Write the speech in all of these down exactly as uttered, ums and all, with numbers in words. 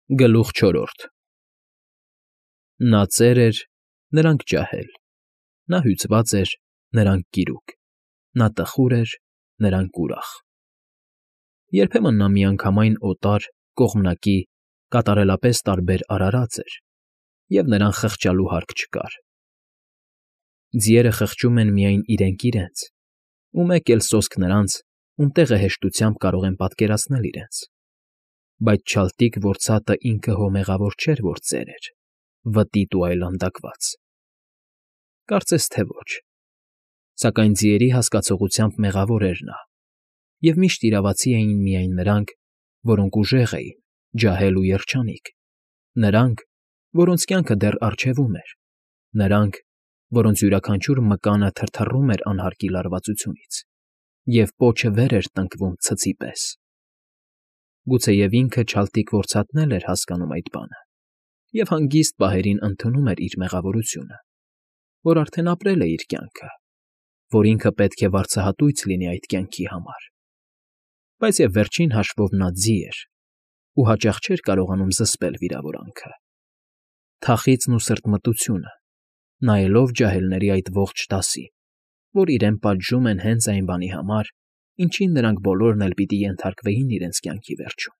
Գլուխ չորրորդ Նա ծեր էր, նրանք ջահել, նա հյուծված էր, նրանք գիրուկ, նա տխուր էր, նրանք ուրախ. երբեմն նա միանգամայն օտար, կողմնակի, կատարելապես տարբեր արարած էր, և նրան խղճալու հարկ չկար. ձիերը խղճում են միայն իրենք իրենց, ու մեկ էլ սոսկ նրանց, ում տեղը հեշտությամբ կարող են պատկերացնել իրենց, բայց չալտիկ որսատը ինքը հո մեղավոր չէր, որ ծեր էր, վտիտ ու այլանդակված. կարծես թե ոչ, սակայն ձիերի հասկացողությամբ մեղավոր էր նա, և միշտ իրավացի էին միայն նրանք, որոնք ուժեղ էին, ջահել ու երջանիկ, նրանք, որոնց կյանքը դեռ առջևում էր, նրանք, որոնց յուրաքանչյուր մկանը թրթռում էր անհարկի լարվածությունից, և պոչը վեր էր տնկվում ցցի պես. գուցեև ինքը չալտիկ որսատն էլ էր հասկանում այդ բանը և հանգիստ պահերին ընդունում էր իր մեղավորությունը, որ արդեն ապրել է իր կյանքը, որ ինքը պետք է վարձահատույց լինի այդ կյանքի համար, բայց և վերջին հաշվով նա ձի էր ու հաճախ չէր կարողանում զսպել վիրավորանքը, թախիծն ու սրտմտությունը, նայելով ջահելների այդ ողջ դասին, որ իրեն պատժում են հենց այն բանի համար, ինչին նրանք բոլորն էլ պիտի ենթարկվեին իրենց կյանքի վերջում.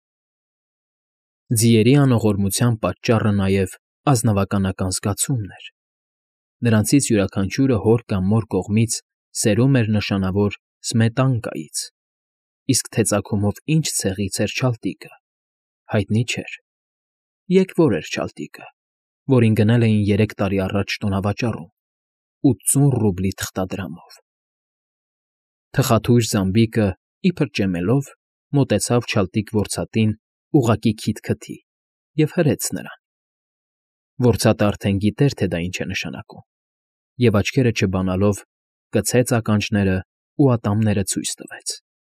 Ձիերի անողորմության պատճառը նաև ազնվականական զգացումն էր. նրանցից յուրաքանչյուրը հոր կամ մոր կողմից սերում էր նշանավոր սմետանկայից, իսկ թե ծագումով ինչ ցեղից էր չալտիկը, հայտնի չէր. եկվոր էր չալտիկը, որին գնել էին երեք տարի առաջ տոնավաճառում, ութսուն ռուբլի թղթադրամով. թխաթույր զամբիկը, իբր ճեմելով, մոտեցավ չալտիկ որսատին ուղղակի քիթ քթի և հրեց նրան. որսատը արդեն գիտեր, թե դա ինչ է նշանակում, և աչքերը չբանալով կցեց ականջներն ու ատամները ցույց տվեց.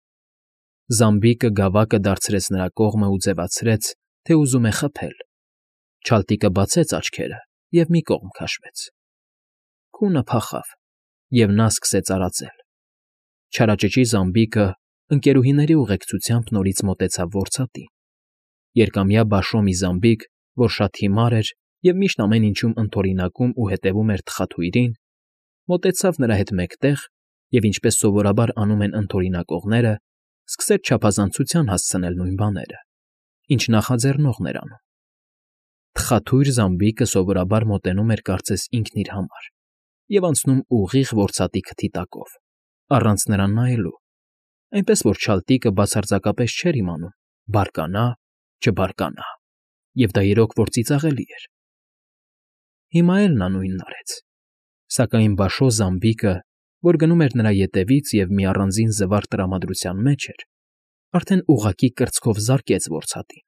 զամբիկը գավակը դարձրեց նրա կողմը ու ձևացրեց, թե ուզում է խփել. չալտիկը բացեց աչքերը և մի կողմ քաշվեց. քունը փախավ, և նա սկսեց արածել. չարաճճի զամբիկը ընկերուհիների ուղեկցությամբ նորից մոտեցավ որսատին. երկամյա բաշո մի զամբիկ, որ շատ հիմար էր և միշտ ամեն ինչում ընդօրինակում ու հետևում էր թխաթույրին, մոտեցավ նրա հետ մեկտեղ և, ինչպես սովորաբար անում են ընդօրինակողները, սկսեց չափազանցության հասցնել նույն բաները, ինչ նախաձեռնողն էր անում. Թխաթույր զամբիկը սովորաբար մոտենում էր կարծես ինքն իր համար և անցնում ուղիղ որսատի քթի տակով, առանց նրան նայելու, այնպես որ չալտիկը բացարձակապես չէր իմանում բարկանա, չբարկանա, և դա իրոք որ ծիծաղելի էր. հիմա էլ նա նույնն արեց, սակայն բաշո զամբիկը, որ գնում էր նրա ետևից և մի առանձին զվարթ տրամադրության մեջ էր, արդեն ուղղակի կրծքով զարկեց որսատին.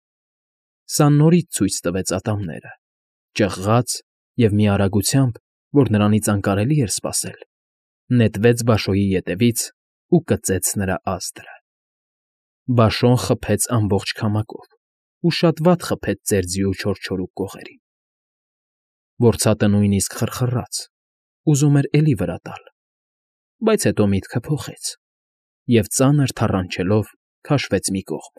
սա նորից ցույց տվեց ատամները, ճղղաց և մի արագությամբ, որ նրանից անկարելի էր սպասել, նետվեց բաշոյի ետևից ու կծեց նրա ազդրը. Բաշոն խփեց ամբողջ քամակով ու շատ վատ խփեց ծերձի ու չորչորուկ կողերին. որսատը նույնիսկ խռխռաց, ուզում էր էլի վրա տալ, բայց հետո միտքը փոխեց և ծանր թառանչելով քաշվեց մի կողմ.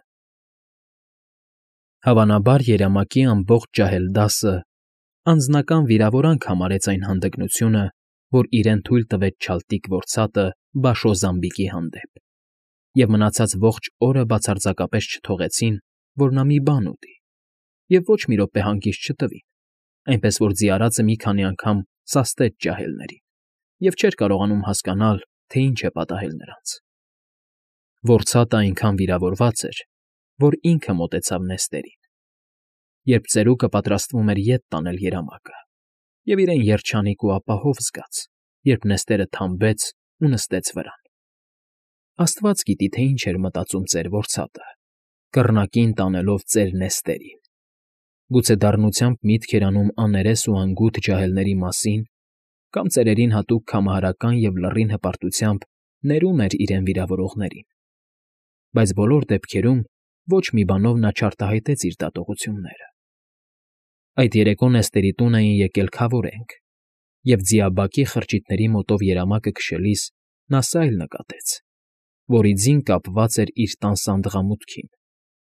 Հավանաբար երամակի ամբողջ ջահել դասը անձնական վիրավորանք համարեց այն հանդգնությունը, որ իրեն թույլ տվեց չալտիկ որսատը բաշո զամբիկի հանդեպ, և մնացած ողջ օրը բացարձակապես չթողեցին, որ նա մի բան ուտի, և ոչ մի րոպե հանգիստ չտվին, այնպես որ ձիարածը մի քանի անգամ սաստեց ջահելներին և չէր կարողանում հասկանալ, թե ինչ է պատահել նրանց. որսատը այնքան վիրավորված էր, որ ինքը մոտեցավ նեստերին, երբ ծերուկը պատրաստվում էր ետ տանել երամակը, և իրեն երջանիկ ու ապահով զգաց, երբ նեստերը թամբեց ու նստեց վրան. աստված գիտի, թե ինչ էր մտածում ծեր որսատը, կռնակին տանելով ծեր նեստերին, գուցե դառնությամբ միտք էր անում աներես ու անգութ ջահելների մասին կամ ծերերին հատուկ քամահարական և լռին հպարտությամբ ներում էր իրեն վիրավորողներին, բայց բոլոր դեպքերում ոչ մի բանով նա չարտահայտեց իր դատողությունները. Այդ երեկո նեստերի տուն էին եկել քավորենք, և ձիաբակի խրճիթների մոտով երամակը քշելիս նա սա էլ նկատեց, որ իձին կապված էր իր տան սանդղամուտքին.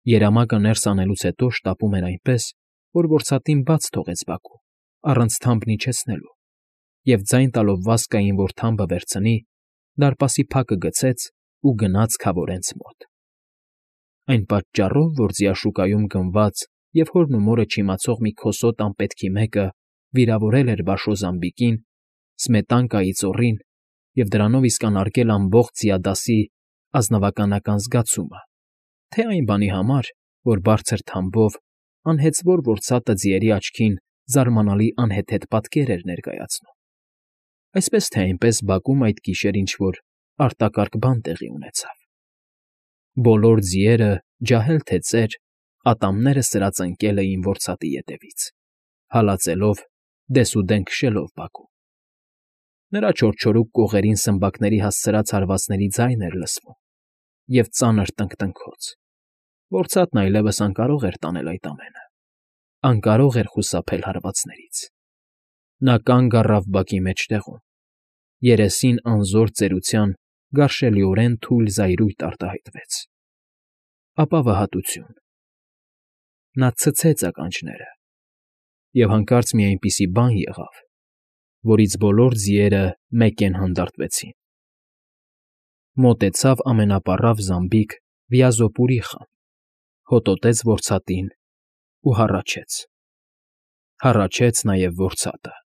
Երամակը ներս անելուց հետո շտապում էր այնպես, որ որսատին բաց թողեց Բակու, առանց թամբն իջեցնելու, և ձայն տալով վազկային, որ թամբը վերցնի, դարպասի փակը գցեց ու գնաց քավորենց մոտ։ Այն պատճառով, որ ձիաշուկայում գնված և հորն ու մորը չիմացող մի քոսոտ անպետքի մեկը վիրավորել էր Վաշոզամբիկին, Սմետանկայի ծոռին և դրանով իսկ անարգել ամբողջ ձիադասի ազնվականական զգացումը, թե՞ այն բանի համար, որ բարձր թամբով անհեծվոր որսատը ձիերի աչքին զարմանալի անհեթեթ պատկեր էր ներկայացնում։ Այսպես թե այնպես բակում այդ գիշեր ինչ֊որ արտակարգ բան տեղի ունեցավ։ Բոլոր ձիերը, ջահել թե ծեր, ատամները սրած ընկել էին որսատի ետևից, հալածելով, դեսուդեն քշելով բակում։ Նրա չորչորուկ կողերին սմբակների հասցրած հարվածների ձայն էր լսվում և ծանր տնկտնքոց։ Որսատն այլևս անկարող էր տանել այդ ամենը, անկարող էր խուսափել հարվածներից։ Նա կանգ առավ բակի մեջտեղում, երեսին անզոր ծերության գարշելիորեն թույլ զայրույթ արտահայտվեց, ապա վհատություն։ Նա ցցեց ականջները, և հանկարծ մի այնպիսի բան եղավ, որից բոլոր ձիերը մեկեն հանդարտվեցին։ Մոտեցավ ամենապառավ զամբիկ Վիազոպուրի խան, հոտոտեց որսատին ու հառաչեց։ Հառաչեց նաև որսատը։